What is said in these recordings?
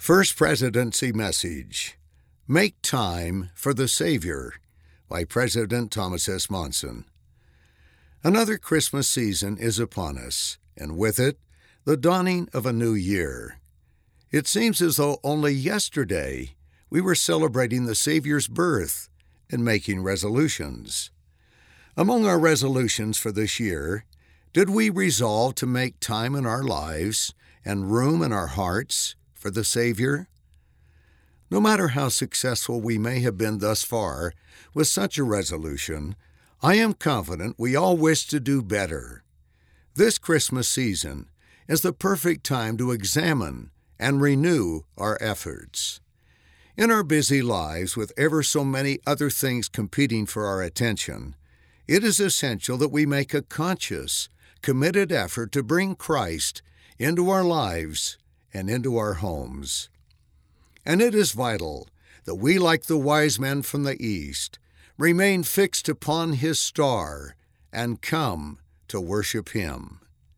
First Presidency Message: Make Time for the Savior by President Thomas S. Monson. Another Christmas season is upon us, and with it, the dawning of a new year. It seems as though only yesterday we were celebrating the Savior's birth and making resolutions. Among our resolutions for this year, did we resolve to make time in our lives and room in our hearts for the Savior? No matter how successful we may have been thus far with such a resolution, I am confident we all wish to do better. This Christmas season is the perfect time to examine and renew our efforts. In our busy lives, with ever so many other things competing for our attention, it is essential that we make a conscious, committed effort to bring Christ into our lives and into our homes. And it is vital that we, like the wise men from the East, remain fixed upon His star and come to worship Him.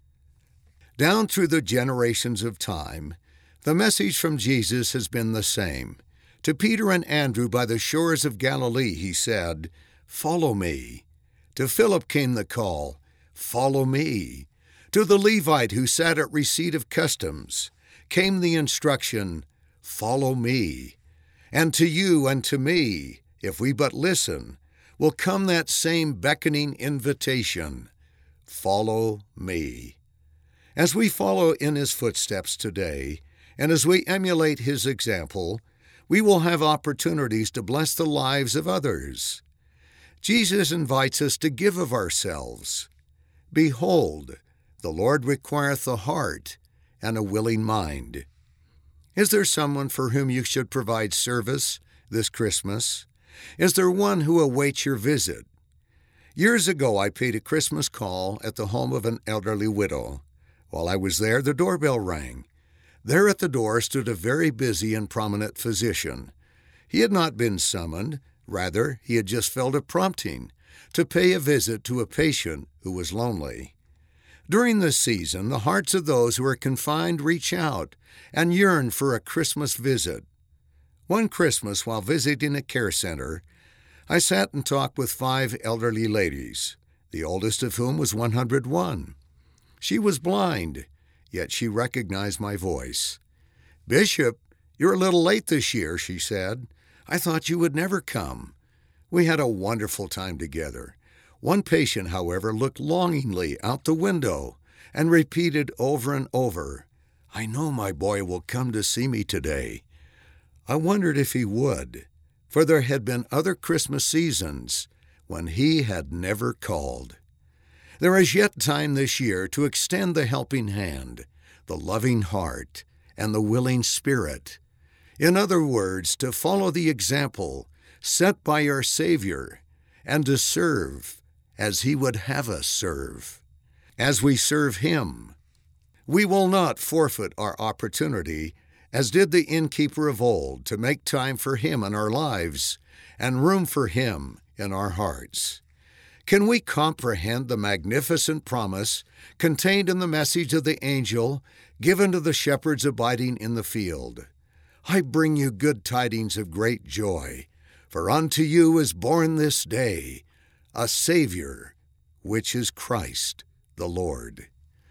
Down through the generations of time, the message from Jesus has been the same. To Peter and Andrew by the shores of Galilee, He said, "Follow me." To Philip came the call, "Follow me." To the Levite who sat at receipt of customs came the instruction, "Follow me." And to you and to me, if we but listen, will come that same beckoning invitation, "Follow me." As we follow in His footsteps today, and as we emulate His example, we will have opportunities to bless the lives of others. Jesus invites us to give of ourselves. "Behold, the Lord requireth a heart and a willing mind." Is there someone for whom you should provide service this Christmas? Is there one who awaits your visit? Years ago, I paid a Christmas call at the home of an elderly widow. While I was there, the doorbell rang. There at the door stood a very busy and prominent physician. He had not been summoned. Rather, he had just felt a prompting to pay a visit to a patient who was lonely. During this season, the hearts of those who are confined reach out and yearn for a Christmas visit. One Christmas, while visiting a care center, I sat and talked with 5 elderly ladies, the oldest of whom was 101. She was blind, yet she recognized my voice. "Bishop, you're a little late this year," she said. "I thought you would never come." We had a wonderful time together. One patient, however, looked longingly out the window and repeated over and over, "I know my boy will come to see me today." I wondered if he would, for there had been other Christmas seasons when he had never called. There is yet time this year to extend the helping hand, the loving heart, and the willing spirit. In other words, to follow the example set by our Savior and to serve as He would have us serve. As we serve Him, we will not forfeit our opportunity, as did the innkeeper of old, to make time for Him in our lives and room for Him in our hearts. Can we comprehend the magnificent promise contained in the message of the angel given to the shepherds abiding in the field? "I bring you good tidings of great joy, for unto you is born this day a Savior, which is Christ the Lord."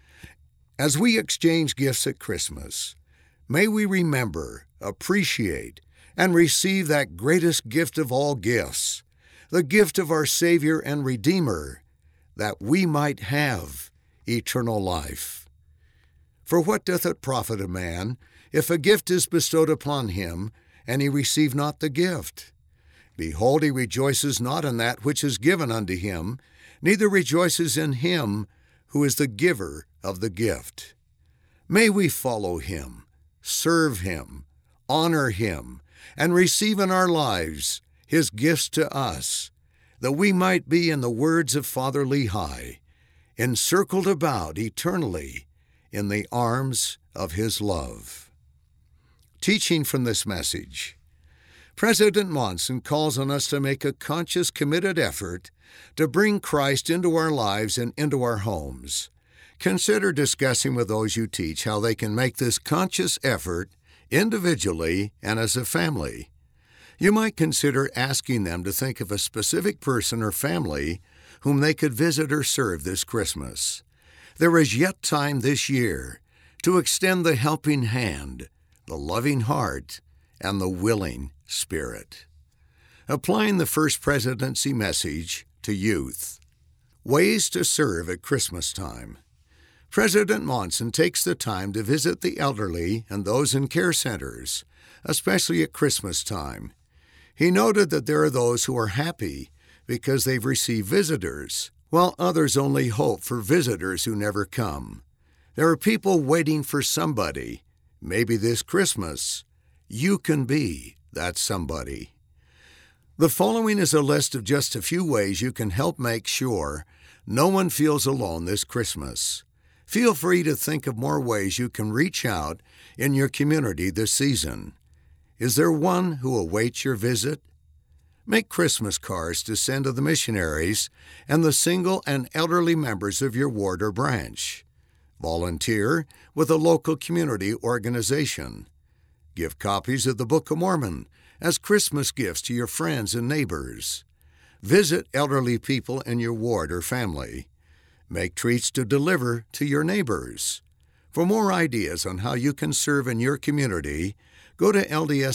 As we exchange gifts at Christmas, may we remember, appreciate, and receive that greatest gift of all gifts, the gift of our Savior and Redeemer, that we might have eternal life. For what doth it profit a man if a gift is bestowed upon him, and he receive not the gift? Behold, he rejoices not in that which is given unto him, neither rejoices in him who is the giver of the gift. May we follow Him, serve Him, honor Him, and receive in our lives His gifts to us, that we might be, in the words of Father Lehi, encircled about eternally in the arms of His love. Teaching from this message, President Monson calls on us to make a conscious, committed effort to bring Christ into our lives and into our homes. Consider discussing with those you teach how they can make this conscious effort individually and as a family. You might consider asking them to think of a specific person or family whom they could visit or serve this Christmas. There is yet time this year to extend the helping hand, the loving heart, and the willing spirit. Applying the First Presidency message to youth. Ways to serve at Christmas time. President Monson takes the time to visit the elderly and those in care centers, especially at Christmas time. He noted that there are those who are happy because they've received visitors, while others only hope for visitors who never come. There are people waiting for somebody. Maybe this Christmas, you can be that somebody. The following is a list of just a few ways you can help make sure no one feels alone this Christmas. Feel free to think of more ways you can reach out in your community this season. Is there one who awaits your visit? Make Christmas cards to send to the missionaries and the single and elderly members of your ward or branch. Volunteer with a local community organization. Give copies of the Book of Mormon as Christmas gifts to your friends and neighbors. Visit elderly people in your ward or family. Make treats to deliver to your neighbors. For more ideas on how you can serve in your community, go to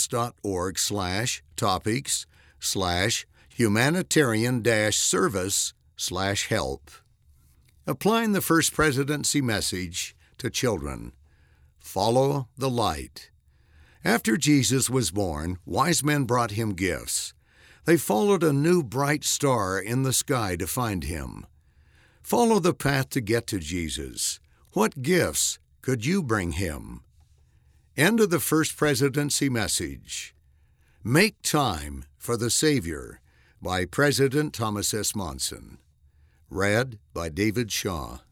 lds.org/topics/humanitarian-service/help. Applying the First Presidency message to children. Follow the light. After Jesus was born, wise men brought him gifts. They followed a new bright star in the sky to find him. Follow the path to get to Jesus. What gifts could you bring him? End of the First Presidency message. Make Time for the Savior by President Thomas S. Monson. Read by David Shaw.